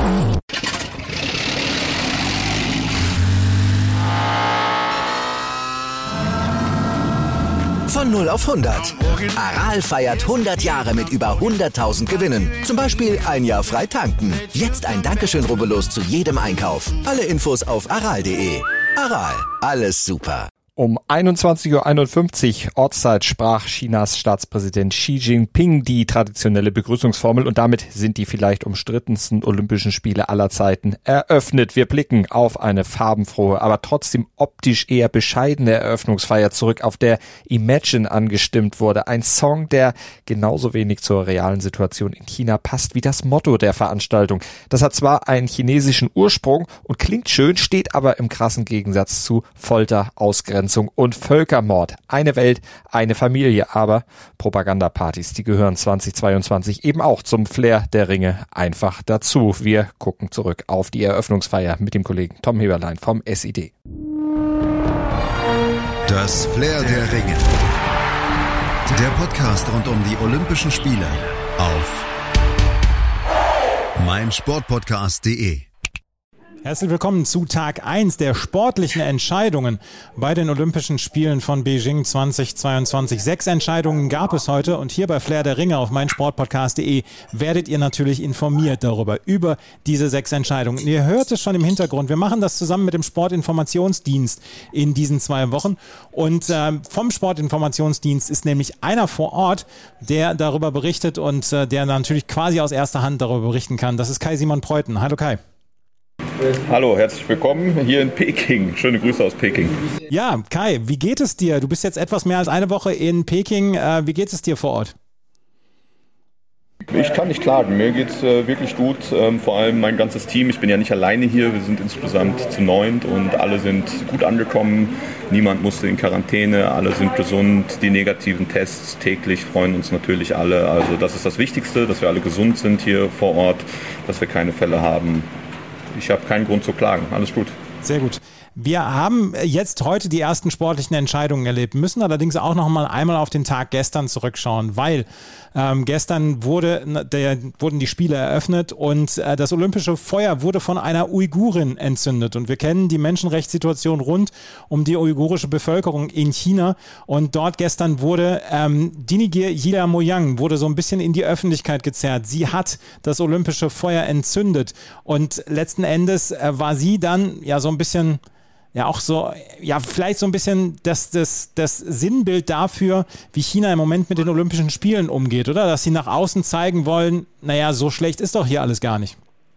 Von 0 auf 100. Aral feiert 100 Jahre mit über 100.000 Gewinnen. Zum Beispiel ein Jahr frei tanken. Jetzt ein Dankeschön, rubbellos zu jedem Einkauf. Alle Infos auf aral.de. Aral, alles super. Um 21:51 Uhr Ortszeit sprach Chinas Staatspräsident Xi Jinping die traditionelle Begrüßungsformel und damit sind die vielleicht umstrittensten Olympischen Spiele aller Zeiten eröffnet. Wir blicken auf eine farbenfrohe, aber trotzdem optisch eher bescheidene Eröffnungsfeier zurück, auf der Imagine angestimmt wurde. Ein Song, der genauso wenig zur realen Situation in China passt wie das Motto der Veranstaltung. Das hat zwar einen chinesischen Ursprung und klingt schön, steht aber im krassen Gegensatz zu Folter, Ausgrenzung und Völkermord. Eine Welt, eine Familie, aber Propagandapartys, die gehören 2022 eben auch zum Flair der Ringe einfach dazu. Wir gucken zurück auf die Eröffnungsfeier mit dem Kollegen Tom Heberlein vom SID. Das Flair der Ringe. Der Podcast rund um die Olympischen Spiele auf meinsportpodcast.de. Herzlich willkommen zu Tag 1 der sportlichen Entscheidungen bei den Olympischen Spielen von Beijing 2022. 6 Entscheidungen gab es heute und hier bei Flair der Ringe auf meinsportpodcast.de werdet ihr natürlich informiert darüber, über diese 6 Entscheidungen. Und ihr hört es schon im Hintergrund, wir machen das zusammen mit dem Sportinformationsdienst in diesen 2 Wochen und vom Sportinformationsdienst ist nämlich einer vor Ort, der darüber berichtet und der natürlich quasi aus erster Hand darüber berichten kann. Das ist Kai-Simon Preuten. Hallo Kai. Hallo, herzlich willkommen hier in Peking. Schöne Grüße aus Peking. Ja, Kai, wie geht es dir? Du bist jetzt etwas mehr als eine Woche in Peking. Wie geht es dir vor Ort? Ich kann nicht klagen, mir geht es wirklich gut, vor allem mein ganzes Team. Ich bin ja nicht alleine hier, wir sind insgesamt zu 9 und alle sind gut angekommen. Niemand musste in Quarantäne, alle sind gesund, die negativen Tests täglich freuen uns natürlich alle. Also das ist das Wichtigste, dass wir alle gesund sind hier vor Ort, dass wir keine Fälle haben. Ich habe keinen Grund zu klagen. Alles gut. Sehr gut. Wir haben jetzt heute die ersten sportlichen Entscheidungen erlebt, müssen allerdings auch noch mal einmal auf den Tag gestern zurückschauen, weil gestern wurden die Spiele eröffnet und das olympische Feuer wurde von einer Uigurin entzündet. Und wir kennen die Menschenrechtssituation rund um die uigurische Bevölkerung in China. Und dort gestern wurde Dinigir Yilamoyang wurde so ein bisschen in die Öffentlichkeit gezerrt. Sie hat das olympische Feuer entzündet. Und letzten Endes war sie dann ja so ein bisschen... Ja, auch so, ja, vielleicht so ein bisschen das Sinnbild dafür, wie China im Moment mit den Olympischen Spielen umgeht, oder? Dass sie nach außen zeigen wollen, naja, so schlecht ist doch hier alles gar nicht.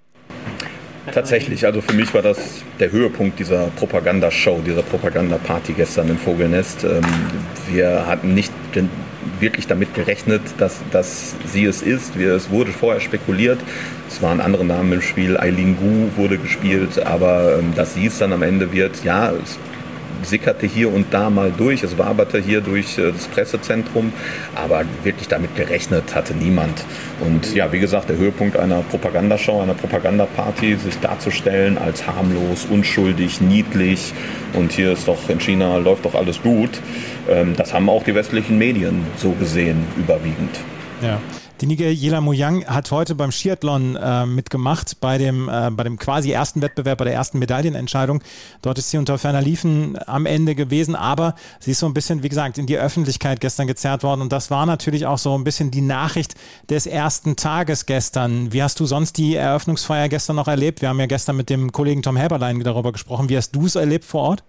Tatsächlich, also für mich war das der Höhepunkt dieser Propagandashow, dieser Propagandaparty gestern im Vogelnest. Wir hatten nicht wirklich damit gerechnet, dass sie es ist. Es wurde vorher spekuliert. Es waren andere Namen im Spiel. Eileen Gu wurde gespielt, aber dass sie es dann am Ende wird, ja, es sickerte hier und da mal durch, es waberte hier durch das Pressezentrum, aber wirklich damit gerechnet hatte niemand. Und ja, wie gesagt, der Höhepunkt einer Propagandashow, einer Propagandaparty, sich darzustellen als harmlos, unschuldig, niedlich und hier ist doch in China läuft doch alles gut. Das haben auch die westlichen Medien so gesehen, überwiegend. Ja. Dinigir Yilamoyang hat heute beim Skiathlon mitgemacht, bei dem quasi ersten Wettbewerb, bei der ersten Medaillenentscheidung. Dort ist sie unter ferner Liefen am Ende gewesen, aber sie ist so ein bisschen, wie gesagt, in die Öffentlichkeit gestern gezerrt worden und das war natürlich auch so ein bisschen die Nachricht des ersten Tages gestern. Wie hast du sonst die Eröffnungsfeier gestern noch erlebt? Wir haben ja gestern mit dem Kollegen Tom Heberlein darüber gesprochen. Wie hast du es erlebt vor Ort?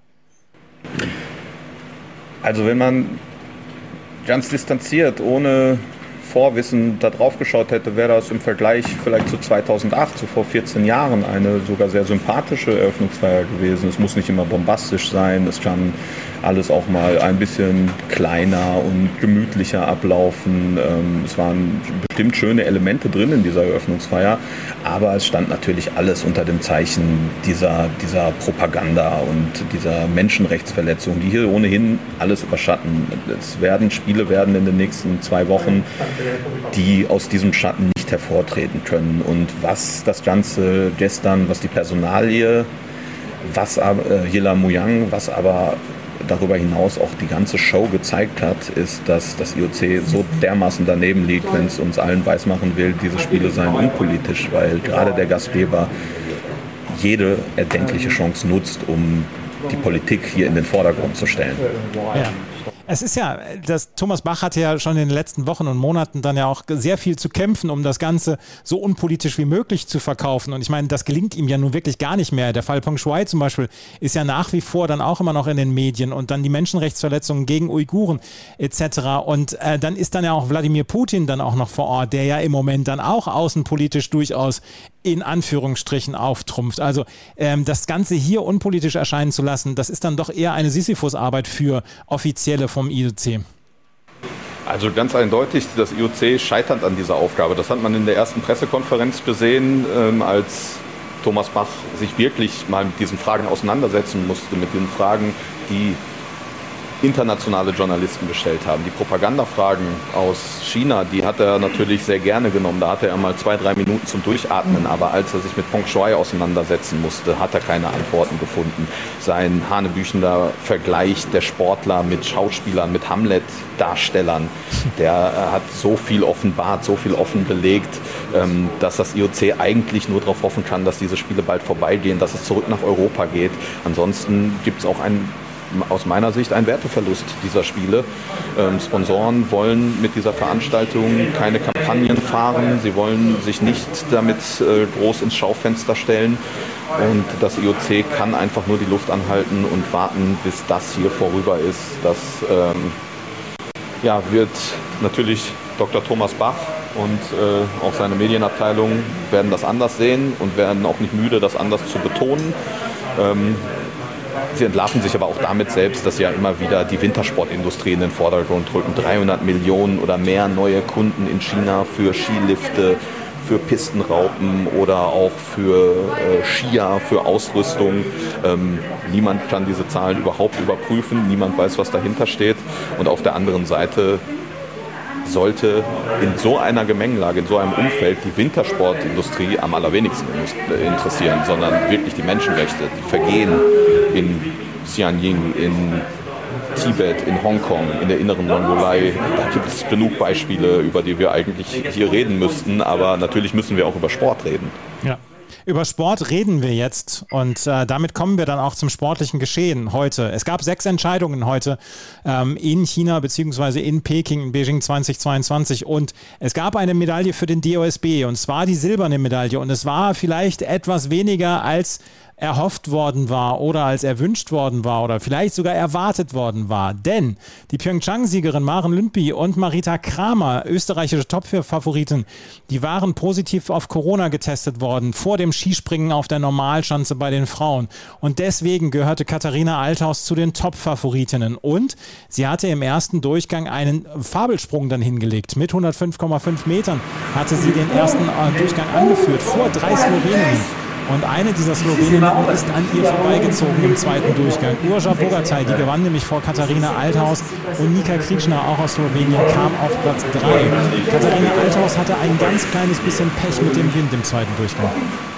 Also wenn man ganz distanziert, ohne Vorwissen da drauf geschaut hätte, wäre das im Vergleich vielleicht zu 2008, so vor 14 Jahren, eine sogar sehr sympathische Eröffnungsfeier gewesen. Es muss nicht immer bombastisch sein, es kann alles auch mal ein bisschen kleiner und gemütlicher ablaufen. Es waren bestimmt schöne Elemente drin in dieser Eröffnungsfeier, aber es stand natürlich alles unter dem Zeichen dieser Propaganda und dieser Menschenrechtsverletzung, die hier ohnehin alles überschatten. Spiele werden in den nächsten 2 Wochen, die aus diesem Schatten nicht hervortreten können. Und was das Ganze gestern, was die Personalie, was Yilamoyang, was aber darüber hinaus auch die ganze Show gezeigt hat, ist, dass das IOC so dermaßen daneben liegt, wenn es uns allen weismachen will, diese Spiele seien unpolitisch, weil gerade der Gastgeber jede erdenkliche Chance nutzt, um die Politik hier in den Vordergrund zu stellen. Ja. Es ist ja, Thomas Bach hatte ja schon in den letzten Wochen und Monaten dann ja auch sehr viel zu kämpfen, um das Ganze so unpolitisch wie möglich zu verkaufen. Und ich meine, das gelingt ihm ja nun wirklich gar nicht mehr. Der Fall Peng Shuai zum Beispiel ist ja nach wie vor dann auch immer noch in den Medien und dann die Menschenrechtsverletzungen gegen Uiguren etc. Und dann ist dann ja auch Wladimir Putin dann auch noch vor Ort, der ja im Moment dann auch außenpolitisch durchaus in Anführungsstrichen auftrumpft. Also das Ganze hier unpolitisch erscheinen zu lassen, das ist dann doch eher eine Sisyphus-Arbeit für Offizielle vom IOC. Also ganz eindeutig, das IOC scheitert an dieser Aufgabe. Das hat man in der ersten Pressekonferenz gesehen, als Thomas Bach sich wirklich mal mit diesen Fragen auseinandersetzen musste, mit den Fragen, die internationale Journalisten gestellt haben. Die Propagandafragen aus China, die hat er natürlich sehr gerne genommen. Da hatte er mal 2-3 Minuten zum Durchatmen. Aber als er sich mit Peng Shuai auseinandersetzen musste, hat er keine Antworten gefunden. Sein hanebüchender Vergleich der Sportler mit Schauspielern, mit Hamlet-Darstellern, der hat so viel offenbart, so viel offen belegt, dass das IOC eigentlich nur darauf hoffen kann, dass diese Spiele bald vorbeigehen, dass es zurück nach Europa geht. Ansonsten gibt es auch aus meiner Sicht ein Werteverlust dieser Spiele. Sponsoren wollen mit dieser Veranstaltung keine Kampagnen fahren, sie wollen sich nicht damit groß ins Schaufenster stellen und das IOC kann einfach nur die Luft anhalten und warten, bis das hier vorüber ist. Das wird natürlich Dr. Thomas Bach und auch seine Medienabteilung werden das anders sehen und werden auch nicht müde, das anders zu betonen. Sie entlarven sich aber auch damit selbst, dass ja immer wieder die Wintersportindustrie in den Vordergrund rücken. 300 Millionen oder mehr neue Kunden in China für Skilifte, für Pistenraupen oder auch für Skier, für Ausrüstung. Niemand kann diese Zahlen überhaupt überprüfen, niemand weiß, was dahinter steht. Und auf der anderen Seite sollte in so einer Gemengelage, in so einem Umfeld die Wintersportindustrie am allerwenigsten interessieren, sondern wirklich die Menschenrechte, die Vergehen in Xianying, in Tibet, in Hongkong, in der inneren Mongolei. Da gibt es genug Beispiele, über die wir eigentlich hier reden müssten, aber natürlich müssen wir auch über Sport reden. Ja. Über Sport reden wir jetzt und damit kommen wir dann auch zum sportlichen Geschehen heute. Es gab 6 Entscheidungen heute in China bzw. in Peking, in Beijing 2022 und es gab eine Medaille für den DOSB und zwar die silberne Medaille und es war vielleicht etwas weniger als erhofft worden war oder als erwünscht worden war oder vielleicht sogar erwartet worden war. Denn die Pyeongchang-Siegerin Maren Lündby und Marita Kramer, österreichische Top-Favoriten, die waren positiv auf Corona getestet worden vor dem Skispringen auf der Normalschanze bei den Frauen. Und deswegen gehörte Katharina Althaus zu den Top-Favoritinnen. Und sie hatte im ersten Durchgang einen Fabelsprung dann hingelegt. Mit 105,5 Metern hatte sie den ersten Durchgang angeführt vor 3 Sloweninnen. Und eine dieser Sloweninnen ist an ihr vorbeigezogen im zweiten Durchgang. Urša Bogataj, die gewann nämlich vor Katharina Althaus und Nika Kričná, auch aus Slowenien, kam auf Platz 3. Katharina Althaus hatte ein ganz kleines bisschen Pech mit dem Wind im zweiten Durchgang.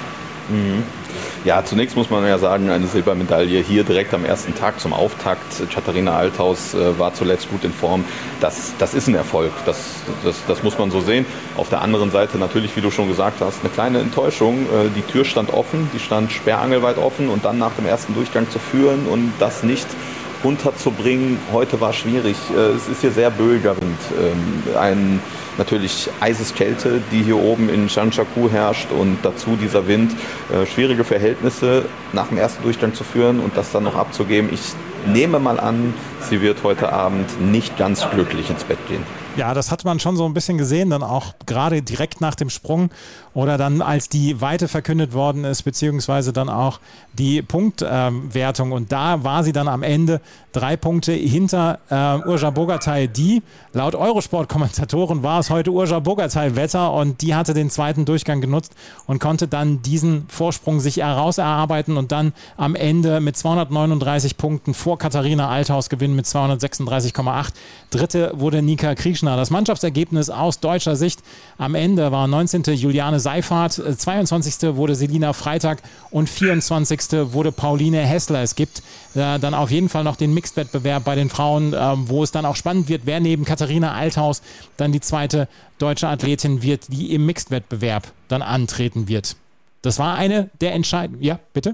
Ja, zunächst muss man ja sagen, eine Silbermedaille hier direkt am ersten Tag zum Auftakt. Katharina Althaus war zuletzt gut in Form. Das ist ein Erfolg, das muss man so sehen. Auf der anderen Seite natürlich, wie du schon gesagt hast, eine kleine Enttäuschung. Die Tür stand offen, die stand sperrangelweit offen und dann nach dem ersten Durchgang zu führen und das nicht runterzubringen, heute war schwierig. Es ist hier sehr böiger Wind. Natürlich Eiseskälte, die hier oben in Zhangjiakou herrscht und dazu dieser Wind. Schwierige Verhältnisse nach dem ersten Durchgang zu führen und das dann noch abzugeben. Ich nehme mal an, sie wird heute Abend nicht ganz glücklich ins Bett gehen. Ja, das hat man schon so ein bisschen gesehen, dann auch gerade direkt nach dem Sprung oder dann als die Weite verkündet worden ist, beziehungsweise dann auch die Punktwertung. Und da war sie dann am Ende 3 Punkte hinter Urša Bogataj, die laut Eurosport-Kommentatoren war es heute Urša Bogataj-Wetter und die hatte den zweiten Durchgang genutzt und konnte dann diesen Vorsprung sich erarbeiten und dann am Ende mit 239 Punkten vor Katharina Althaus gewinnen mit 236,8. Dritte wurde Nika Kričná Gegner. Das Mannschaftsergebnis aus deutscher Sicht am Ende war 19. Juliane Seifert, 22. wurde Selina Freitag und 24. wurde Pauline Hessler. Es gibt dann auf jeden Fall noch den Mixed-Wettbewerb bei den Frauen, wo es dann auch spannend wird, wer neben Katharina Althaus dann die zweite deutsche Athletin wird, die im Mixed-Wettbewerb dann antreten wird. Das war eine der entscheidenden... Ja, bitte?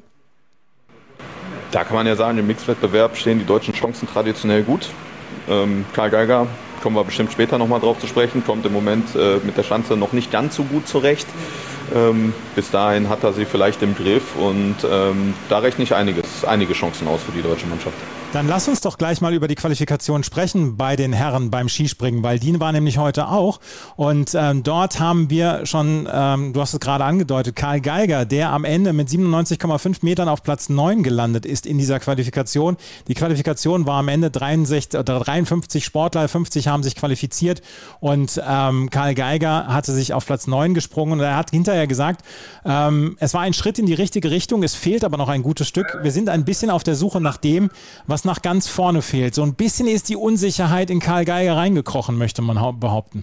Da kann man ja sagen, im Mixed-Wettbewerb stehen die deutschen Chancen traditionell gut. Karl Geiger, kommen wir bestimmt später nochmal drauf zu sprechen, kommt im Moment mit der Schanze noch nicht ganz so gut zurecht. Bis dahin hat er sie vielleicht im Griff und da rechne ich einige Chancen aus für die deutsche Mannschaft. Dann lass uns doch gleich mal über die Qualifikation sprechen bei den Herren beim Skispringen, weil die war nämlich heute auch und dort haben wir schon, du hast es gerade angedeutet, Karl Geiger, der am Ende mit 97,5 Metern auf Platz 9 gelandet ist in dieser Qualifikation. Die Qualifikation war am Ende 53 Sportler, 50 haben sich qualifiziert und Karl Geiger hatte sich auf Platz 9 gesprungen und er hat hinterher gesagt, es war ein Schritt in die richtige Richtung, es fehlt aber noch ein gutes Stück. Wir sind ein bisschen auf der Suche nach dem, was nach ganz vorne fehlt. So ein bisschen ist die Unsicherheit in Karl Geiger reingekrochen, möchte man behaupten.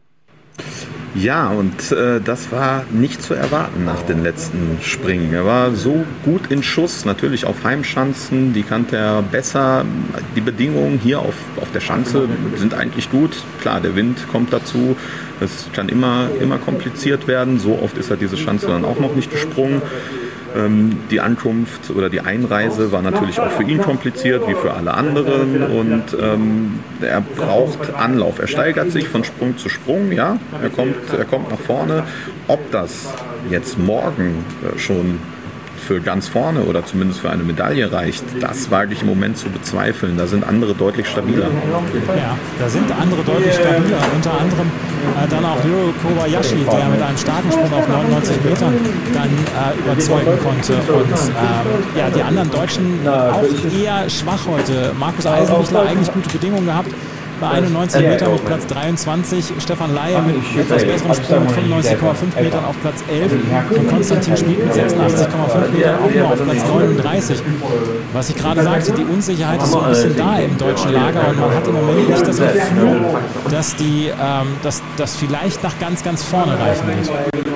Ja, und das war nicht zu erwarten nach den letzten Springen. Er war so gut in Schuss, natürlich auf Heimschanzen, die kannte er besser. Die Bedingungen hier auf der Schanze sind eigentlich gut. Klar, der Wind kommt dazu, es kann immer kompliziert werden. So oft ist er diese Schanze dann auch noch nicht gesprungen. Die Ankunft oder die Einreise war natürlich auch für ihn kompliziert, wie für alle anderen und er braucht Anlauf. Er steigert sich von Sprung zu Sprung, ja, er kommt nach vorne. Ob das jetzt morgen schon für ganz vorne oder zumindest für eine Medaille reicht, das wage ich im Moment zu bezweifeln. Da sind andere deutlich stabiler. Ja, da sind andere deutlich stabiler. Unter anderem dann auch Ryo Kobayashi, der mit einem starken Sprung auf 99 Metern dann überzeugen konnte. Und ja, die anderen Deutschen auch eher schwach heute. Markus Eisenbichler eigentlich gute Bedingungen gehabt. Bei 91 Metern mit Platz 23, Stefan Laie mit etwas besserem Sprung mit 95,5 Metern auf Platz 11 und Konstantin Schmid mit 86,5 Metern auch nur auf Platz 39. Was ich gerade sagte, die Unsicherheit ist so ein bisschen da im deutschen Lager und man hat im Moment nicht das Gefühl, dass das vielleicht nach ganz, ganz vorne reichen wird.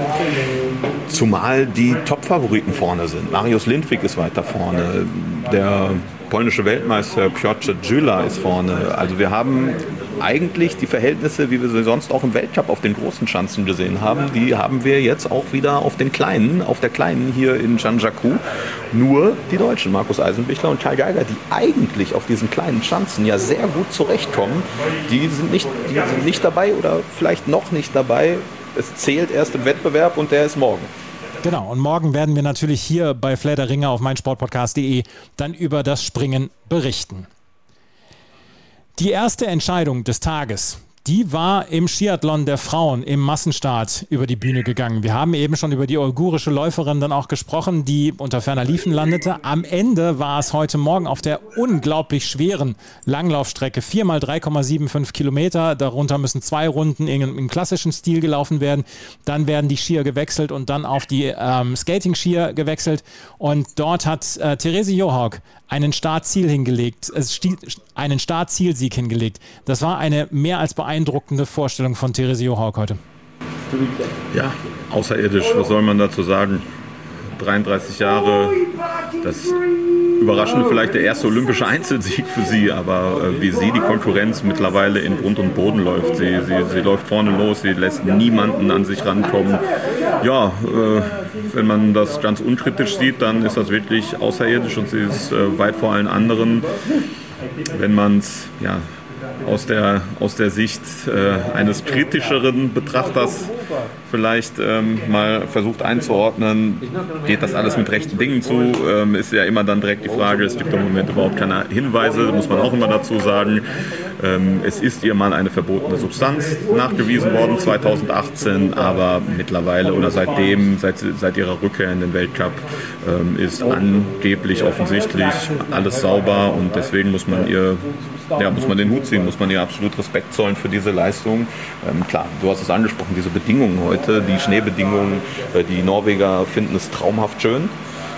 Zumal die Top-Favoriten vorne sind. Mariusz Lindvik ist weiter vorne. Der polnische Weltmeister Piotr Gyula ist vorne. Also wir haben eigentlich die Verhältnisse, wie wir sie sonst auch im Weltcup auf den großen Schanzen gesehen haben, die haben wir jetzt auch wieder auf der kleinen hier in Jeonjaku. Nur die Deutschen, Markus Eisenbichler und Karl Geiger, die eigentlich auf diesen kleinen Schanzen ja sehr gut zurechtkommen, die sind nicht dabei oder vielleicht noch nicht dabei. Es zählt erst im Wettbewerb und der ist morgen. Genau, und morgen werden wir natürlich hier bei Flair der Ringe auf meinsportpodcast.de dann über das Springen berichten. Die erste Entscheidung des Tages, die war im Skiathlon der Frauen im Massenstart über die Bühne gegangen. Wir haben eben schon über die uigurische Läuferin dann auch gesprochen, die unter ferner Liefen landete. Am Ende war es heute Morgen auf der unglaublich schweren Langlaufstrecke 4x3,75 Kilometer. Darunter müssen 2 Runden im klassischen Stil gelaufen werden. Dann werden die Skier gewechselt und dann auf die Skating-Skier gewechselt. Und dort hat Therese Johaug einen Startzielsieg hingelegt. Das war eine mehr als beeindruckende Vorstellung von Therese Johaug heute. Ja, außerirdisch, was soll man dazu sagen? 33 Jahre, das überraschende vielleicht der erste olympische Einzelsieg für sie, aber wie sie die Konkurrenz mittlerweile in Grund und Boden läuft. Sie läuft vorne los, sie lässt niemanden an sich rankommen. Ja, wenn man das ganz unkritisch sieht, dann ist das wirklich außerirdisch und sie ist weit vor allen anderen. Wenn man es aus der Sicht eines kritischeren Betrachters vielleicht mal versucht einzuordnen, geht das alles mit rechten Dingen zu, ist ja immer dann direkt die Frage, es gibt im Moment überhaupt keine Hinweise, muss man auch immer dazu sagen. Es ist ihr mal eine verbotene Substanz nachgewiesen worden, 2018, aber mittlerweile oder seit ihrer Rückkehr in den Weltcup ist angeblich offensichtlich alles sauber und deswegen muss man den Hut ziehen, muss man ihr absolut Respekt zollen für diese Leistung. Klar, du hast es angesprochen, diese Bedingungen heute, die Schneebedingungen, die Norweger finden es traumhaft schön.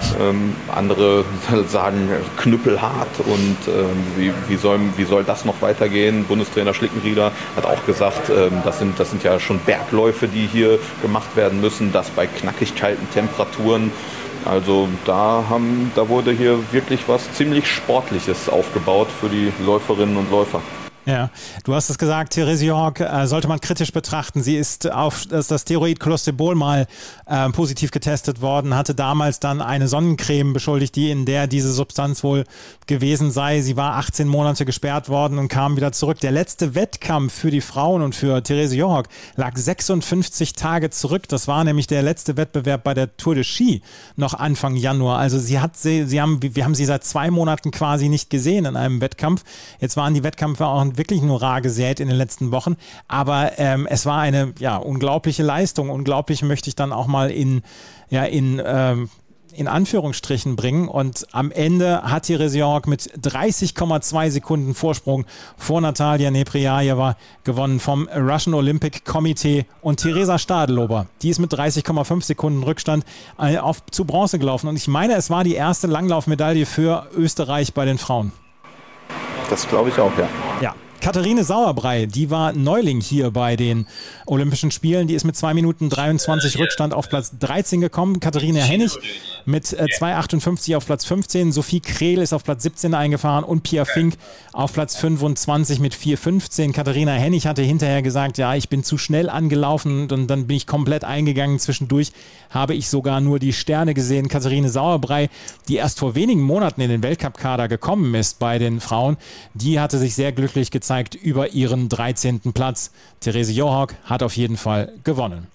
Andere sagen knüppelhart und wie soll das noch weitergehen? Bundestrainer Schlickenrieder hat auch gesagt, das sind ja schon Bergläufe, die hier gemacht werden müssen, das bei knackig kalten Temperaturen. Also da wurde hier wirklich was ziemlich Sportliches aufgebaut für die Läuferinnen und Läufer. Ja, du hast es gesagt, Therese Johaug sollte man kritisch betrachten. Sie ist auf das Steroid Clostebol mal positiv getestet worden, hatte damals dann eine Sonnencreme beschuldigt, in der diese Substanz wohl gewesen sei. Sie war 18 Monate gesperrt worden und kam wieder zurück. Der letzte Wettkampf für die Frauen und für Therese Johaug lag 56 Tage zurück. Das war nämlich der letzte Wettbewerb bei der Tour de Ski noch Anfang Januar. Also wir haben sie seit 2 Monaten quasi nicht gesehen in einem Wettkampf. Jetzt waren die Wettkämpfe auch wirklich nur rar gesät in den letzten Wochen, aber es war eine unglaubliche Leistung. Unglaublich möchte ich dann auch mal in Anführungsstrichen bringen, und am Ende hat Therese Johaug mit 30,2 Sekunden Vorsprung vor Natalia Neprjajeva gewonnen vom Russian Olympic Committee, und Teresa Stadelober, die ist mit 30,5 Sekunden Rückstand zu Bronze gelaufen, und ich meine, es war die erste Langlaufmedaille für Österreich bei den Frauen. Das glaube ich auch, ja. Ja. Katharine Sauerbrei, die war Neuling hier bei den Olympischen Spielen. Die ist mit 2 Minuten 23 Rückstand auf Platz 13 gekommen. Katharina Hennig mit 2,58 auf Platz 15. Sophie Krehl ist auf Platz 17 eingefahren und Pia Fink auf Platz 25 mit 4,15. Katharina Hennig hatte hinterher gesagt, ja, ich bin zu schnell angelaufen, und dann bin ich komplett eingegangen. Zwischendurch habe ich sogar nur die Sterne gesehen. Katharine Sauerbrei, die erst vor wenigen Monaten in den Weltcup-Kader gekommen ist bei den Frauen, die hatte sich sehr glücklich gezeigt über ihren 13. Platz. Therese Johaug hat auf jeden Fall gewonnen.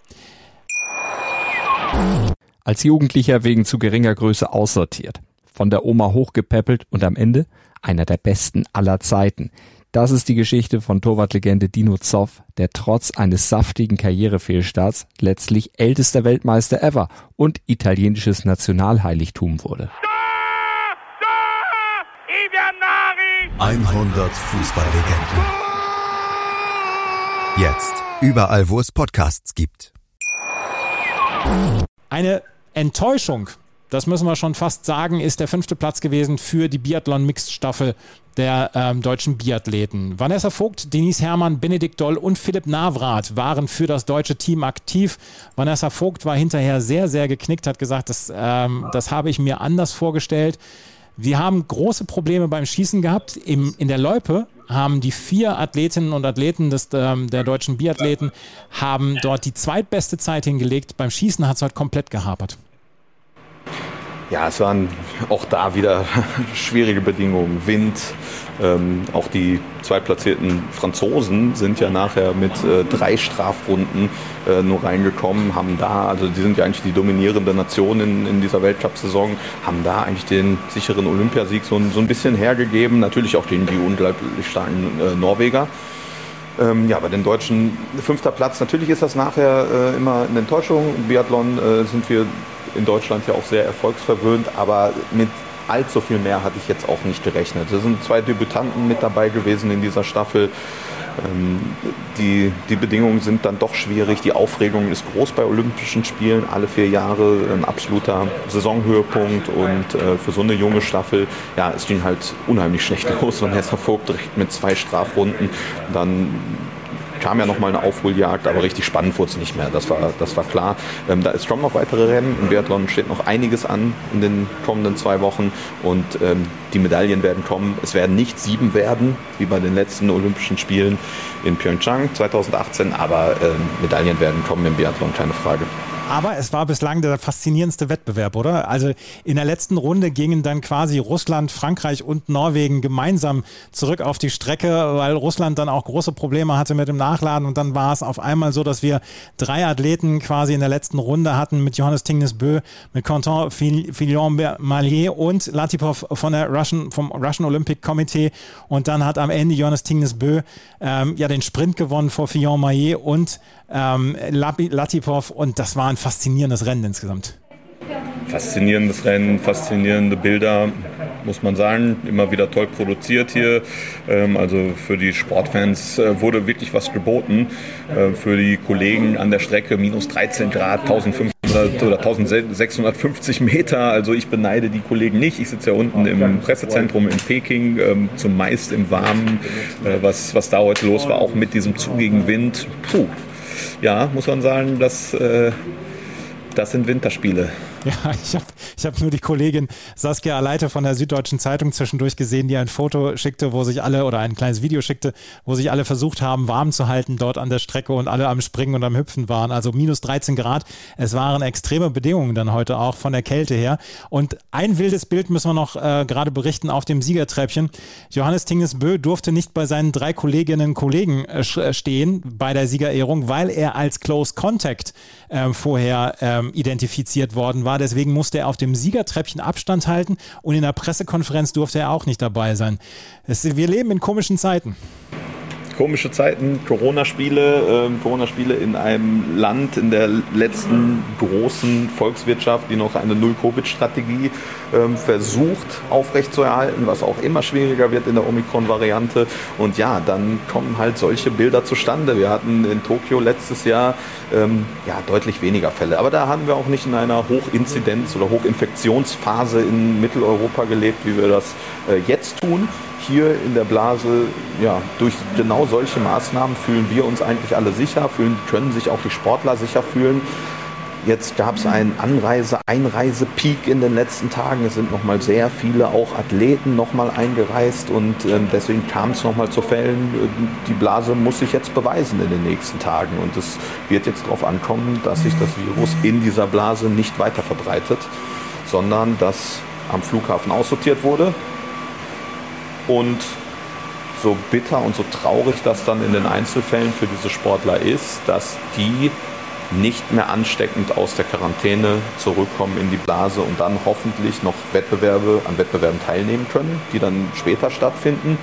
Als Jugendlicher wegen zu geringer Größe aussortiert, von der Oma hochgepäppelt und am Ende einer der besten aller Zeiten. Das ist die Geschichte von Torwartlegende Dino Zoff, der trotz eines saftigen Karrierefehlstarts letztlich ältester Weltmeister ever und italienisches Nationalheiligtum wurde. 100 Fußballlegenden. Jetzt überall, wo es Podcasts gibt. Eine Enttäuschung, das müssen wir schon fast sagen, ist der 5. Platz gewesen für die Biathlon-Mixed-Staffel der deutschen Biathleten. Vanessa Vogt, Denise Herrmann, Benedikt Doll und Philipp Navrat waren für das deutsche Team aktiv. Vanessa Vogt war hinterher sehr, sehr geknickt, hat gesagt, das habe ich mir anders vorgestellt. Wir haben große Probleme beim Schießen gehabt. In der Loipe haben die 4 Athletinnen und Athleten der deutschen Biathleten haben dort die zweitbeste Zeit hingelegt. Beim Schießen hat es halt komplett gehapert. Ja, es waren auch da wieder schwierige Bedingungen. Wind, auch die zweitplatzierten Franzosen sind ja nachher mit 3 Strafrunden nur reingekommen, die sind ja eigentlich die dominierende Nation in dieser Weltcup-Saison, haben da eigentlich den sicheren Olympiasieg so ein bisschen hergegeben, natürlich auch gegen die unglaublich starken Norweger. Bei den Deutschen 5. Platz, natürlich ist das nachher immer eine Enttäuschung. Im Biathlon sind wir in Deutschland ja auch sehr erfolgsverwöhnt, aber mit allzu viel mehr hatte ich jetzt auch nicht gerechnet. Es sind 2 Debütanten mit dabei gewesen in dieser Staffel. Die Bedingungen sind dann doch schwierig. Die Aufregung ist groß bei Olympischen Spielen, alle 4 Jahre ein absoluter Saisonhöhepunkt, und für so eine junge Staffel, ja, es ging halt unheimlich schlecht los. Vanessa Vogt direkt mit 2 Strafrunden, dann kam ja nochmal eine Aufholjagd, aber richtig spannend wurde es nicht mehr, das war klar. Da ist schon noch weitere Rennen, im Biathlon steht noch einiges an in den kommenden 2 Wochen, und die Medaillen werden kommen. Es werden nicht 7 werden, wie bei den letzten Olympischen Spielen in Pyeongchang 2018, aber Medaillen werden kommen im Biathlon, keine Frage. Aber es war bislang der faszinierendste Wettbewerb, oder? Also in der letzten Runde gingen dann quasi Russland, Frankreich und Norwegen gemeinsam zurück auf die Strecke, weil Russland dann auch große Probleme hatte mit dem Nachladen, und dann war es auf einmal so, dass wir 3 Athleten quasi in der letzten Runde hatten mit Johannes Tingnes-Bö, mit Quentin Fillon-Maillet und Latipov vom Russian Olympic Committee, und dann hat am Ende Johannes Tingnes-Bö den Sprint gewonnen vor Fillon-Maillet und Latipov, und das war ein faszinierendes Rennen insgesamt. Faszinierendes Rennen, faszinierende Bilder, muss man sagen. Immer wieder toll produziert hier. Also für die Sportfans wurde wirklich was geboten. Für die Kollegen an der Strecke minus 13 Grad, 1500 1500 oder 1650 Meter. Also ich beneide die Kollegen nicht. Ich sitze ja unten im Pressezentrum in Peking, zumeist im Warmen. Was da heute los war, auch mit diesem zugigen Wind. Puh, ja, muss man sagen, das sind Winterspiele. Ja, ich hab nur die Kollegin Saskia Aleite von der Süddeutschen Zeitung zwischendurch gesehen, die ein Foto schickte, wo sich alle, oder ein kleines Video schickte, wo sich alle versucht haben, warm zu halten dort an der Strecke und alle am Springen und am Hüpfen waren. Also minus 13 Grad. Es waren extreme Bedingungen dann heute auch von der Kälte her. Und ein wildes Bild müssen wir noch gerade berichten auf dem Siegertreppchen. Johannes Tingesbö durfte nicht bei seinen 3 Kolleginnen und Kollegen stehen bei der Siegerehrung, weil er als Close Contact vorher identifiziert worden war. Deswegen musste er auf dem Siegertreppchen Abstand halten und in der Pressekonferenz durfte er auch nicht dabei sein. Wir leben in komischen Zeiten. Komische Zeiten, Corona-Spiele in einem Land, in der letzten großen Volkswirtschaft, die noch eine Null-Covid-Strategie versucht aufrechtzuerhalten, was auch immer schwieriger wird in der Omikron-Variante. Und ja, dann kommen halt solche Bilder zustande. Wir hatten in Tokio letztes Jahr deutlich weniger Fälle. Aber da haben wir auch nicht in einer Hochinzidenz- oder Hochinfektionsphase in Mitteleuropa gelebt, wie wir das jetzt tun. Hier in der Blase, ja, durch genau solche Maßnahmen fühlen wir uns eigentlich alle sicher, können sich auch die Sportler sicher fühlen. Jetzt gab es einen Einreisepeak in den letzten Tagen. Es sind nochmal sehr viele auch Athleten nochmal eingereist und deswegen kam es nochmal zu Fällen. Die Blase muss sich jetzt beweisen in den nächsten Tagen und es wird jetzt darauf ankommen, dass sich das Virus in dieser Blase nicht weiter verbreitet, sondern dass am Flughafen aussortiert wurde. Und so bitter und so traurig das dann in den Einzelfällen für diese Sportler ist, dass die nicht mehr ansteckend aus der Quarantäne zurückkommen in die Blase und dann hoffentlich noch an Wettbewerben teilnehmen können, die dann später stattfinden.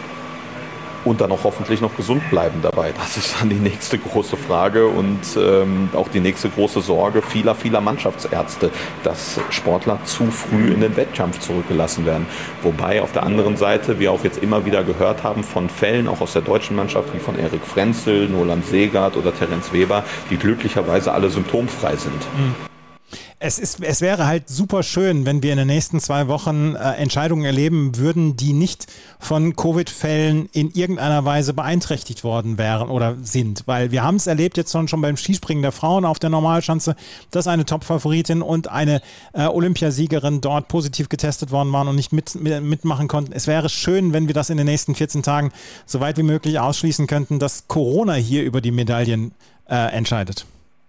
Und dann auch hoffentlich noch gesund bleiben dabei. Das ist dann die nächste große Frage und auch die nächste große Sorge vieler Mannschaftsärzte, dass Sportler zu früh in den Wettkampf zurückgelassen werden. Wobei auf der anderen Seite wir auch jetzt immer wieder gehört haben von Fällen, auch aus der deutschen Mannschaft, wie von Erik Frenzel, Nolan Segert oder Terenz Weber, die glücklicherweise alle symptomfrei sind. Mhm. Es wäre halt super schön, wenn wir in den nächsten 2 Wochen Entscheidungen erleben würden, die nicht von Covid-Fällen in irgendeiner Weise beeinträchtigt worden wären oder sind. Weil wir haben es erlebt jetzt schon beim Skispringen der Frauen auf der Normalschanze, dass eine Top-Favoritin und eine Olympiasiegerin dort positiv getestet worden waren und nicht mitmachen konnten. Es wäre schön, wenn wir das in den nächsten 14 Tagen so weit wie möglich ausschließen könnten, dass Corona hier über die Medaillen entscheidet.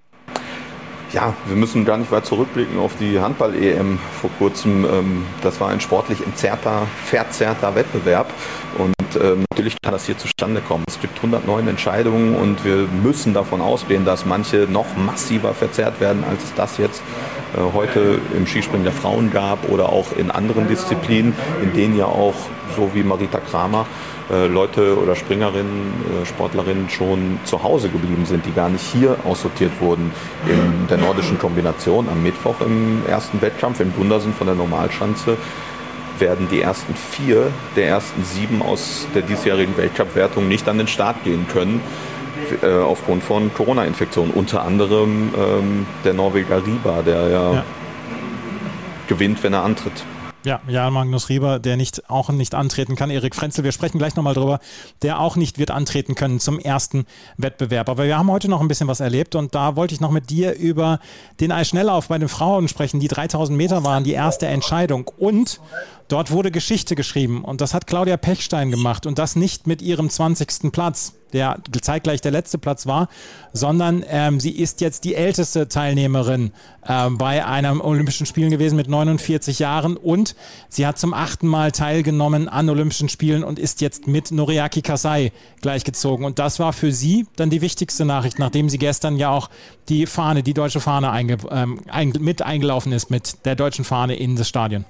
Ja, wir müssen gar nicht weit zurückblicken auf die Handball-EM vor kurzem. Das war ein sportlich verzerrter Wettbewerb und natürlich kann das hier zustande kommen. Es gibt 109 Entscheidungen und wir müssen davon ausgehen, dass manche noch massiver verzerrt werden, als es das jetzt heute im Skispringen der Frauen gab oder auch in anderen Disziplinen, in denen ja auch, so wie Marita Kramer, Leute oder Springerinnen, Sportlerinnen schon zu Hause geblieben sind, die gar nicht hier aussortiert wurden. In der nordischen Kombination am Mittwoch im ersten Wettkampf in Gundersen von der Normalschanze werden die ersten 4 der ersten 7 aus der diesjährigen Weltcup-Wertung nicht an den Start gehen können, aufgrund von Corona-Infektionen. Unter anderem der Norweger Riba, der ja gewinnt, wenn er antritt. Ja, Jan-Magnus Rieber, der auch nicht antreten kann. Erik Frenzel, wir sprechen gleich nochmal drüber, der auch nicht wird antreten können zum ersten Wettbewerb. Aber wir haben heute noch ein bisschen was erlebt und da wollte ich noch mit dir über den Eisschnelllauf bei den Frauen sprechen. Die 3000 Meter waren die erste Entscheidung und dort wurde Geschichte geschrieben und das hat Claudia Pechstein gemacht und das nicht mit ihrem 20. Platz, der zeitgleich der letzte Platz war, sondern sie ist jetzt die älteste Teilnehmerin bei einem Olympischen Spielen gewesen mit 49 Jahren und sie hat zum 8. Mal teilgenommen an Olympischen Spielen und ist jetzt mit Noriaki Kasai gleichgezogen und das war für sie dann die wichtigste Nachricht, nachdem sie gestern ja auch die deutsche Fahne mit eingelaufen ist mit der deutschen Fahne in das Stadion.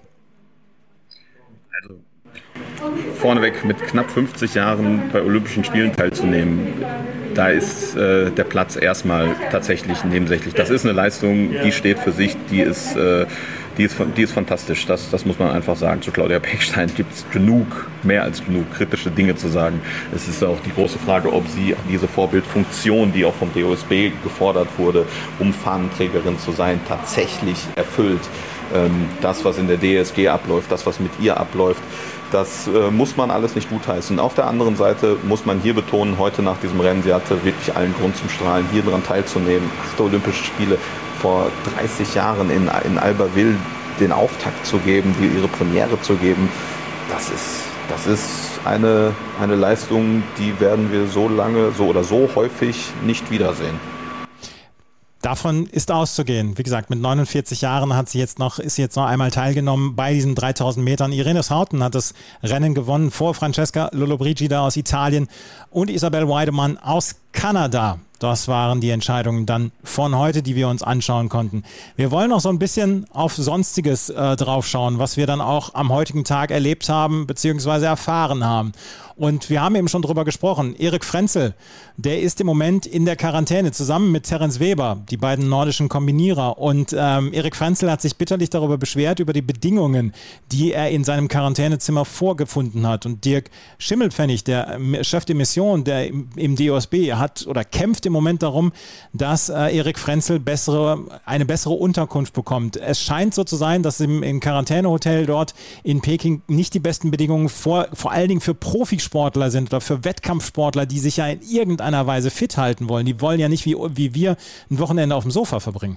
Also vorneweg mit knapp 50 Jahren bei Olympischen Spielen teilzunehmen, da ist der Platz erstmal tatsächlich nebensächlich. Das ist eine Leistung, die steht für sich, die ist die ist fantastisch. Das muss man einfach sagen. Zu Claudia Pechstein gibt es mehr als genug kritische Dinge zu sagen. Es ist auch die große Frage, ob sie diese Vorbildfunktion, die auch vom DOSB gefordert wurde, um Fahnenträgerin zu sein, tatsächlich erfüllt. Das, was in der DSG abläuft, das, was mit ihr abläuft, das muss man alles nicht gutheißen. Auf der anderen Seite muss man hier betonen, heute nach diesem Rennen, sie hatte wirklich allen Grund zum Strahlen, hier daran teilzunehmen. 8 Olympische Spiele vor 30 Jahren in Albertville den Auftakt zu geben, ihre Premiere zu geben, das ist eine Leistung, die werden wir so lange, so oder so häufig nicht wiedersehen. Davon ist auszugehen. Wie gesagt, mit 49 Jahren ist sie jetzt noch einmal teilgenommen bei diesen 3000 Metern. Irene Schouten hat das Rennen gewonnen vor Francesca Lollobrigida aus Italien und Isabelle Weidemann aus Kanada. Das waren die Entscheidungen dann von heute, die wir uns anschauen konnten. Wir wollen noch so ein bisschen auf Sonstiges draufschauen, was wir dann auch am heutigen Tag erlebt haben bzw. erfahren haben. Und wir haben eben schon drüber gesprochen. Erik Frenzel, der ist im Moment in der Quarantäne zusammen mit Terence Weber, die beiden nordischen Kombinierer. Und Erik Frenzel hat sich bitterlich darüber beschwert, über die Bedingungen, die er in seinem Quarantänezimmer vorgefunden hat. Und Dirk Schimmelpfennig, der Chef de Mission, der im DOSB kämpft im Moment darum, dass Erik Frenzel eine bessere Unterkunft bekommt. Es scheint so zu sein, dass im Quarantänehotel dort in Peking nicht die besten Bedingungen vor allen Dingen für Profisportler sind oder für Wettkampfsportler, die sich ja in irgendeiner Weise fit halten wollen. Die wollen ja nicht wie wir ein Wochenende auf dem Sofa verbringen.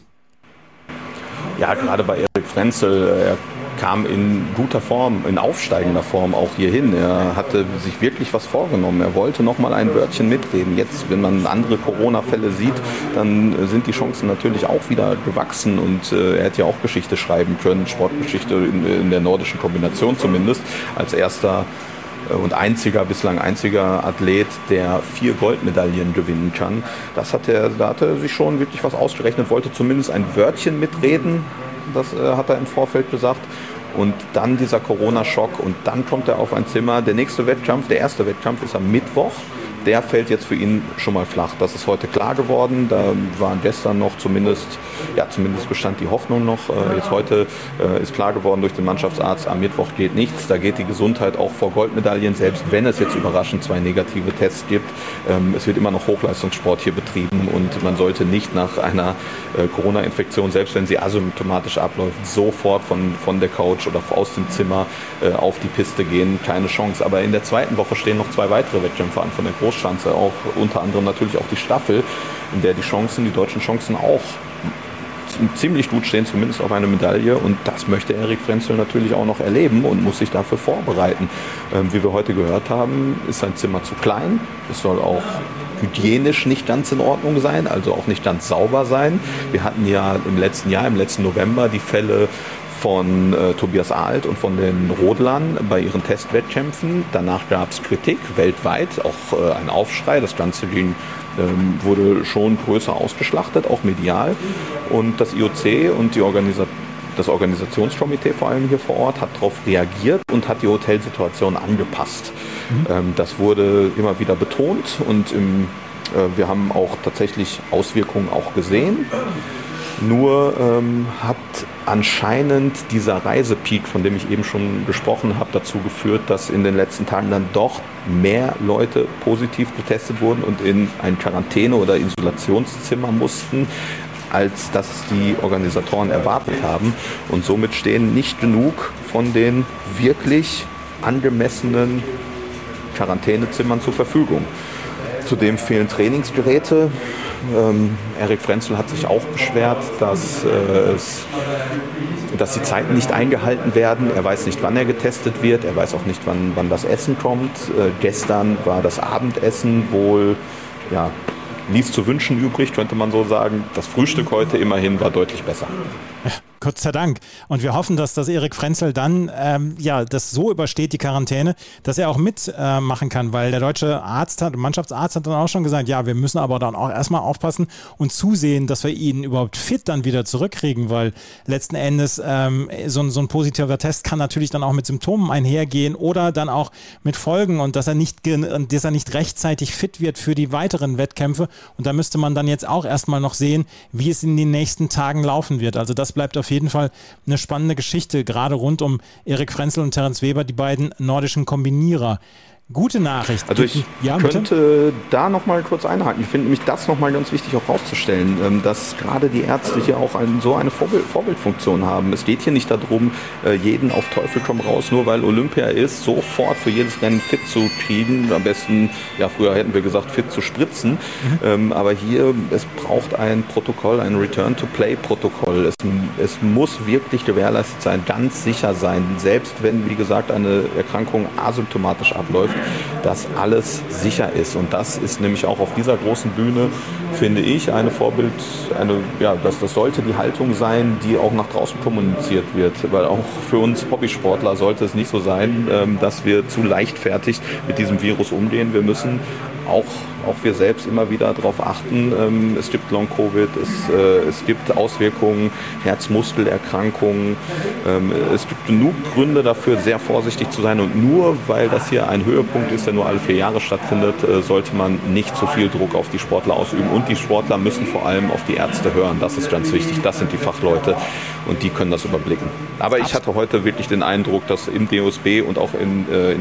Ja, gerade bei Erik Frenzel, er kam in guter Form, in aufsteigender Form auch hierhin. Er hatte sich wirklich was vorgenommen. Er wollte noch mal ein Wörtchen mitreden. Jetzt, wenn man andere Corona-Fälle sieht, dann sind die Chancen natürlich auch wieder gewachsen und er hätte ja auch Geschichte schreiben können, Sportgeschichte in der nordischen Kombination zumindest, als erster und bislang einziger Athlet, der 4 Goldmedaillen gewinnen kann. Da hat er sich schon wirklich was ausgerechnet, wollte zumindest ein Wörtchen mitreden, das hat er im Vorfeld gesagt. Und dann dieser Corona-Schock und dann kommt er auf ein Zimmer. Der erste Wettkampf ist am Mittwoch. Der fällt jetzt für ihn schon mal flach. Das ist heute klar geworden. Da waren gestern noch zumindest bestand die Hoffnung noch. Jetzt heute ist klar geworden durch den Mannschaftsarzt, am Mittwoch geht nichts. Da geht die Gesundheit auch vor Goldmedaillen, selbst wenn es jetzt überraschend 2 negative Tests gibt. Es wird immer noch Hochleistungssport hier betrieben und man sollte nicht nach einer Corona-Infektion, selbst wenn sie asymptomatisch abläuft, sofort von der Couch oder aus dem Zimmer auf die Piste gehen. Keine Chance. Aber in der zweiten Woche stehen noch 2 weitere Wettkämpfe an von der Großschanze, auch unter anderem natürlich auch die Staffel, in der die deutschen Chancen auch ziemlich gut stehen, zumindest auf eine Medaille, und das möchte Erik Frenzel natürlich auch noch erleben und muss sich dafür vorbereiten. Wie wir heute gehört haben, ist sein Zimmer zu klein, es soll auch hygienisch nicht ganz in Ordnung sein, also auch nicht ganz sauber sein. Wir hatten ja im letzten November die Fälle von Tobias Ahlt und von den Rodlern bei ihren Testwettkämpfen. Danach gab es Kritik weltweit, auch ein Aufschrei. Das Ganze wurde schon größer ausgeschlachtet, auch medial. Und das IOC und das Organisationskomitee vor allem hier vor Ort hat darauf reagiert und hat die Hotelsituation angepasst. Das wurde immer wieder betont und wir haben auch tatsächlich Auswirkungen auch gesehen. Nur hat anscheinend dieser Reisepeak, von dem ich eben schon gesprochen habe, dazu geführt, dass in den letzten Tagen dann doch mehr Leute positiv getestet wurden und in ein Quarantäne- oder Isolationszimmer mussten, als das die Organisatoren erwartet haben. Und somit stehen nicht genug von den wirklich angemessenen Quarantänezimmern zur Verfügung. Zudem fehlen Trainingsgeräte. Erik Frenzel hat sich auch beschwert, dass die Zeiten nicht eingehalten werden. Er weiß nicht, wann er getestet wird. Er weiß auch nicht, wann das Essen kommt. Gestern war das Abendessen wohl, ließ zu wünschen übrig, könnte man so sagen. Das Frühstück heute immerhin war deutlich besser. Gott sei Dank. Und wir hoffen, dass das Erik Frenzel dann das so übersteht, die Quarantäne, dass er auch mitmachen kann, weil der deutsche Mannschaftsarzt hat dann auch schon gesagt, ja, wir müssen aber dann auch erstmal aufpassen und zusehen, dass wir ihn überhaupt fit dann wieder zurückkriegen, weil letzten Endes so ein positiver Test kann natürlich dann auch mit Symptomen einhergehen oder dann auch mit Folgen und dass er nicht rechtzeitig fit wird für die weiteren Wettkämpfe. Und da müsste man dann jetzt auch erstmal noch sehen, wie es in den nächsten Tagen laufen wird. Also das bleibt auf jeden jeden Fall eine spannende Geschichte, gerade rund um Erik Frenzel und Terence Weber, die beiden nordischen Kombinierer. Gute Nachricht. Also ich könnte da nochmal kurz einhaken. Ich finde nämlich das nochmal ganz wichtig auch rauszustellen, dass gerade die Ärzte hier auch so eine Vorbildfunktion haben. Es geht hier nicht darum, jeden auf Teufel komm raus, nur weil Olympia ist, sofort für jedes Rennen fit zu kriegen. Am besten, ja früher hätten wir gesagt, fit zu spritzen. Aber hier, es braucht ein Protokoll, ein Return-to-Play-Protokoll. Es muss wirklich gewährleistet sein, ganz sicher sein, selbst wenn, wie gesagt, eine Erkrankung asymptomatisch abläuft, dass alles sicher ist. Und das ist nämlich auch auf dieser großen Bühne, finde ich, eine Vorbild, das sollte die Haltung sein, die auch nach draußen kommuniziert wird. Weil auch für uns Hobbysportler sollte es nicht so sein, dass wir zu leichtfertig mit diesem Virus umgehen. Wir müssen auch wir selbst immer wieder darauf achten. Es gibt Long-Covid, es gibt Auswirkungen, Herzmuskelerkrankungen. Es gibt genug Gründe dafür, sehr vorsichtig zu sein. Und nur weil das hier ein Höhepunkt ist, der nur alle 4 Jahre stattfindet, sollte man nicht zu viel Druck auf die Sportler ausüben. Und die Sportler müssen vor allem auf die Ärzte hören. Das ist ganz wichtig. Das sind die Fachleute und die können das überblicken. Aber ich hatte heute wirklich den Eindruck, dass im DOSB und auch in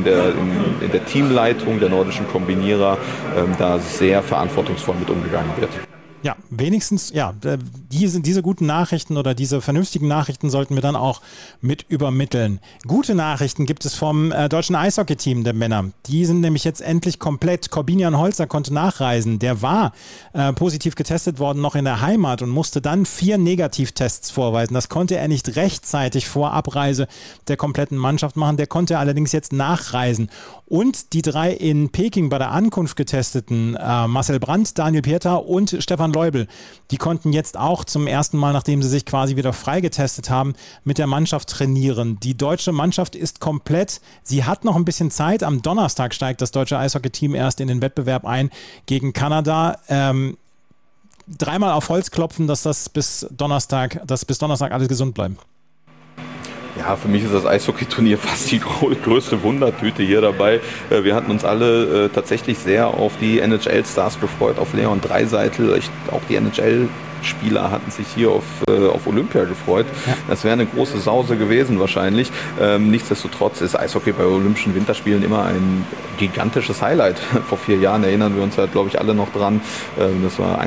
der Teamleitung der nordischen Kombinierer da sehr verantwortungsvoll mit umgegangen wird. Ja, wenigstens, diese guten Nachrichten oder diese vernünftigen Nachrichten sollten wir dann auch mit übermitteln. Gute Nachrichten gibt es vom deutschen Eishockey-Team der Männer. Die sind nämlich jetzt endlich komplett. Korbinian Holzer konnte nachreisen. Der war positiv getestet worden noch in der Heimat und musste dann 4 Negativtests vorweisen. Das konnte er nicht rechtzeitig vor Abreise der kompletten Mannschaft machen. Der konnte allerdings jetzt nachreisen. Und die 3 in Peking bei der Ankunft getesteten, Marcel Brandt, Daniel Pieter und Stefan Leubel, die konnten jetzt auch zum ersten Mal, nachdem sie sich quasi wieder freigetestet haben, mit der Mannschaft trainieren. Die deutsche Mannschaft ist komplett. Sie hat noch ein bisschen Zeit. Am Donnerstag steigt das deutsche Eishockey-Team erst in den Wettbewerb ein gegen Kanada. 3-mal auf Holz klopfen, dass bis Donnerstag alles gesund bleibt. Ja, für mich ist das Eishockey-Turnier fast die größte Wundertüte hier dabei. Wir hatten uns alle tatsächlich sehr auf die NHL-Stars gefreut, auf Leon Draisaitl. Auch die NHL-Spieler hatten sich hier auf Olympia gefreut. Ja. Das wäre eine große Sause gewesen wahrscheinlich. Nichtsdestotrotz ist Eishockey bei Olympischen Winterspielen immer ein gigantisches Highlight. Vor 4 Jahren erinnern wir uns halt, glaube ich, alle noch dran. Das war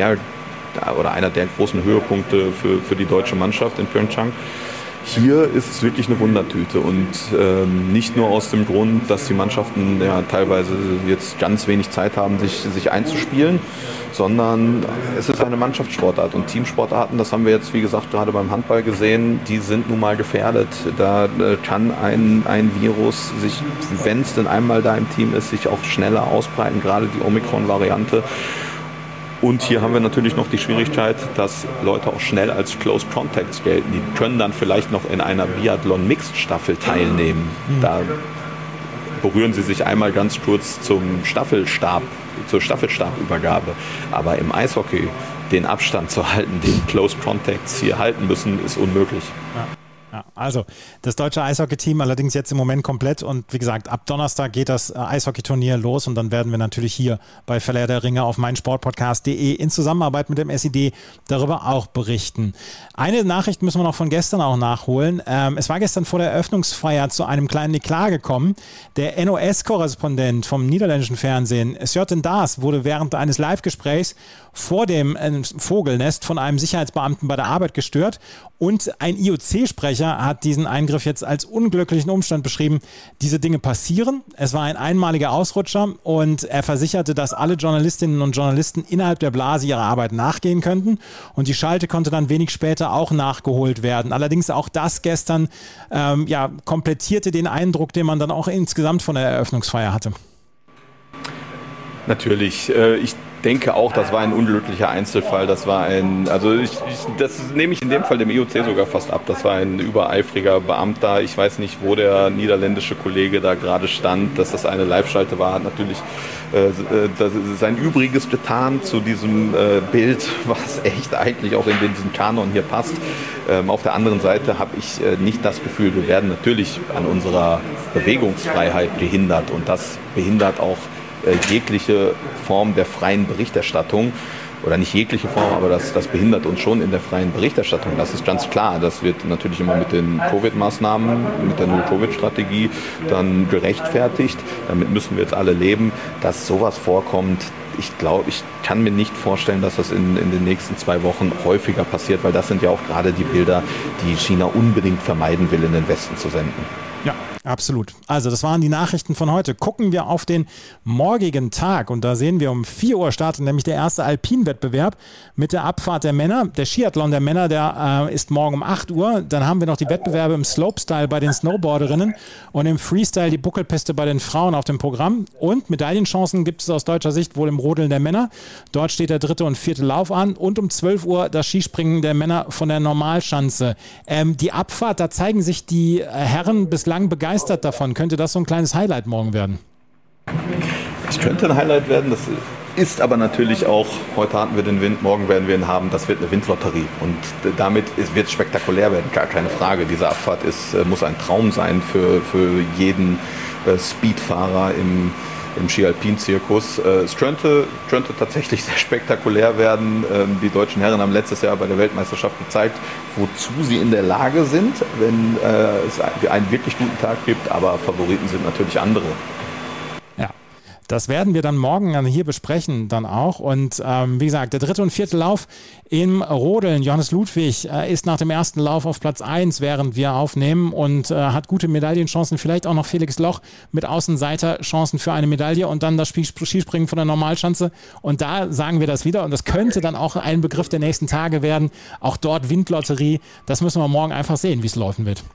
einer der großen Höhepunkte für die deutsche Mannschaft in Pyeongchang. Hier ist es wirklich eine Wundertüte und nicht nur aus dem Grund, dass die Mannschaften ja teilweise jetzt ganz wenig Zeit haben, sich einzuspielen, sondern es ist eine Mannschaftssportart und Teamsportarten, das haben wir jetzt wie gesagt gerade beim Handball gesehen, die sind nun mal gefährdet. Da kann ein Virus sich, wenn es denn einmal da im Team ist, sich auch schneller ausbreiten, gerade die Omikron-Variante. Und hier haben wir natürlich noch die Schwierigkeit, dass Leute auch schnell als Close Contacts gelten. Die können dann vielleicht noch in einer Biathlon-Mixed-Staffel teilnehmen. Da berühren sie sich einmal ganz kurz zur Staffelstabübergabe. Aber im Eishockey den Abstand zu halten, den Close Contacts hier halten müssen, ist unmöglich. Ja, also das deutsche Eishockey-Team allerdings jetzt im Moment komplett und wie gesagt, ab Donnerstag geht das Eishockey-Turnier los und dann werden wir natürlich hier bei Verleih der Ringe auf meinsportpodcast.de in Zusammenarbeit mit dem SID darüber auch berichten. Eine Nachricht müssen wir noch von gestern auch nachholen. Es war gestern vor der Eröffnungsfeier zu einem kleinen Eklat gekommen. Der NOS-Korrespondent vom niederländischen Fernsehen, Sjoerd Daas, wurde während eines Live-Gesprächs vor dem Vogelnest von einem Sicherheitsbeamten bei der Arbeit gestört und ein IOC-Sprecher hat diesen Eingriff jetzt als unglücklichen Umstand beschrieben. Diese Dinge passieren. Es war ein einmaliger Ausrutscher und er versicherte, dass alle Journalistinnen und Journalisten innerhalb der Blase ihrer Arbeit nachgehen könnten und die Schalte konnte dann wenig später auch nachgeholt werden. Allerdings auch das gestern komplettierte den Eindruck, den man dann auch insgesamt von der Eröffnungsfeier hatte. Natürlich. Ich denke auch, das war ein unglücklicher Einzelfall. Das nehme ich in dem Fall dem IOC sogar fast ab. Das war ein übereifriger Beamter. Ich weiß nicht, wo der niederländische Kollege da gerade stand. Dass das eine Live-Schalte war, hat natürlich sein Übriges getan zu diesem Bild, was echt eigentlich auch in diesen Kanon hier passt. Auf der anderen Seite habe ich nicht das Gefühl, wir werden natürlich an unserer Bewegungsfreiheit gehindert und das behindert auch jegliche Form der freien Berichterstattung. oder nicht jegliche Form, aber das behindert uns schon in der freien Berichterstattung. Das ist ganz klar. Das wird natürlich immer mit den Covid-Maßnahmen, mit der Null-Covid-Strategie dann gerechtfertigt. Damit müssen wir jetzt alle leben, dass sowas vorkommt. Ich glaube, ich kann mir nicht vorstellen, dass das in den nächsten 2 Wochen häufiger passiert, weil das sind ja auch gerade die Bilder, die China unbedingt vermeiden will, in den Westen zu senden. Ja, absolut. Also das waren die Nachrichten von heute. Gucken wir auf den morgigen Tag und da sehen wir um 4 Uhr startet nämlich der erste Alpinwettbewerb mit der Abfahrt der Männer. Der Skiathlon der Männer, der ist morgen um 8 Uhr. Dann haben wir noch die Wettbewerbe im Slopestyle bei den Snowboarderinnen und im Freestyle die Buckelpiste bei den Frauen auf dem Programm. Und Medaillenchancen gibt es aus deutscher Sicht wohl im Rodeln der Männer. Dort steht der 3. und 4. Lauf an und um 12 Uhr das Skispringen der Männer von der Normalschanze. Die Abfahrt, da zeigen sich die Herren bislang begeistert davon. Könnte das so ein kleines Highlight morgen werden? Es könnte ein Highlight werden, das ist aber natürlich auch, heute hatten wir den Wind, morgen werden wir ihn haben, das wird eine Windlotterie und damit wird es spektakulär werden, gar keine Frage. Diese Abfahrt muss ein Traum sein für jeden Speedfahrer im Ski-Alpin-Zirkus. Es könnte tatsächlich sehr spektakulär werden. Die deutschen Herren haben letztes Jahr bei der Weltmeisterschaft gezeigt, wozu sie in der Lage sind, wenn es einen wirklich guten Tag gibt, aber Favoriten sind natürlich andere. Ja, das werden wir dann morgen hier besprechen dann auch und wie gesagt, der 3. und 4. Lauf im Rodeln. Johannes Ludwig ist nach dem ersten Lauf auf Platz 1, während wir aufnehmen und hat gute Medaillenchancen. Vielleicht auch noch Felix Loch mit Außenseiterchancen für eine Medaille und dann das Skispringen von der Normalschanze. Und da sagen wir das wieder und das könnte dann auch ein Begriff der nächsten Tage werden. Auch dort Windlotterie. Das müssen wir morgen einfach sehen, wie es laufen wird.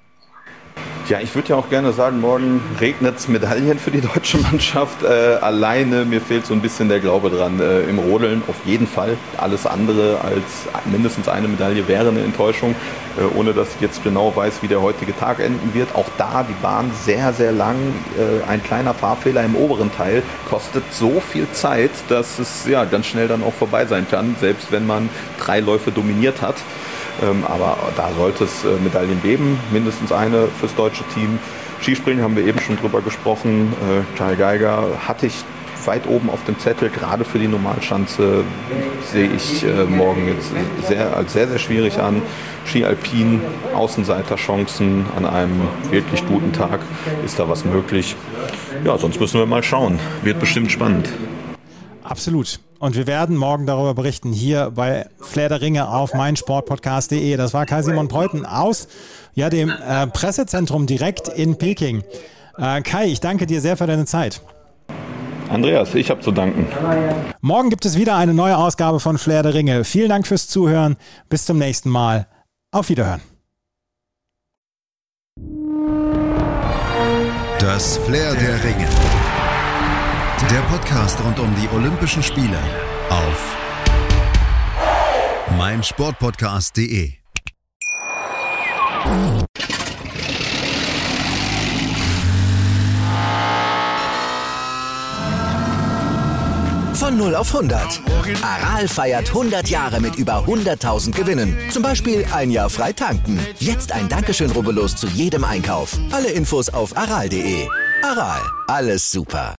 Ja, ich würde ja auch gerne sagen, morgen regnet es Medaillen für die deutsche Mannschaft. Alleine, mir fehlt so ein bisschen der Glaube dran. Im Rodeln auf jeden Fall. Alles andere als mindestens eine Medaille wäre eine Enttäuschung, ohne dass ich jetzt genau weiß, wie der heutige Tag enden wird. Auch da die Bahn sehr, sehr lang. Ein kleiner Fahrfehler im oberen Teil kostet so viel Zeit, dass es ja ganz schnell dann auch vorbei sein kann, selbst wenn man 3 Läufe dominiert hat. Aber da sollte es Medaillen geben, mindestens eine fürs deutsche Team. Skispringen haben wir eben schon drüber gesprochen. Kyle Geiger hatte ich weit oben auf dem Zettel, gerade für die Normalschanze sehe ich morgen jetzt als sehr, sehr schwierig an. Ski Alpin, Außenseiterchancen an einem wirklich guten Tag, ist da was möglich. Ja, sonst müssen wir mal schauen. Wird bestimmt spannend. Absolut. Und wir werden morgen darüber berichten, hier bei Flair der Ringe auf meinsportpodcast.de. Das war Kai-Simon Preuten aus dem Pressezentrum direkt in Peking. Kai, ich danke dir sehr für deine Zeit. Andreas, ich habe zu danken. Morgen gibt es wieder eine neue Ausgabe von Flair der Ringe. Vielen Dank fürs Zuhören. Bis zum nächsten Mal. Auf Wiederhören. Das Flair der Ringe. Der Podcast rund um die Olympischen Spiele auf meinsportpodcast.de. Von 0 auf 100. Aral feiert 100 Jahre mit über 100.000 Gewinnen. Zum Beispiel ein Jahr frei tanken. Jetzt ein Dankeschön, rubbellos zu jedem Einkauf. Alle Infos auf aral.de. Aral, alles super.